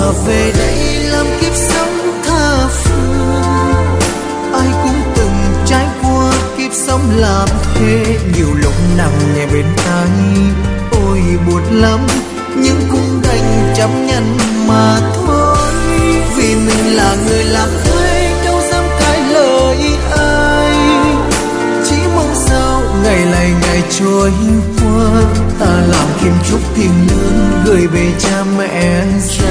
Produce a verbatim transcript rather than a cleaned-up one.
về đây làm kiếp sống tha phương. Ai cũng từng trải qua kiếp sống làm thế, nhiều lúc nằm nhẹ bên tai ôi buồn lắm, nhưng cũng đành chấp nhận mà thôi. Vì mình là người làm thuê đâu dám cãi lời ai, chỉ mong sao ngày lại ngày trôi qua, ta làm kim chúc tiền lương gửi về cha mẹ già.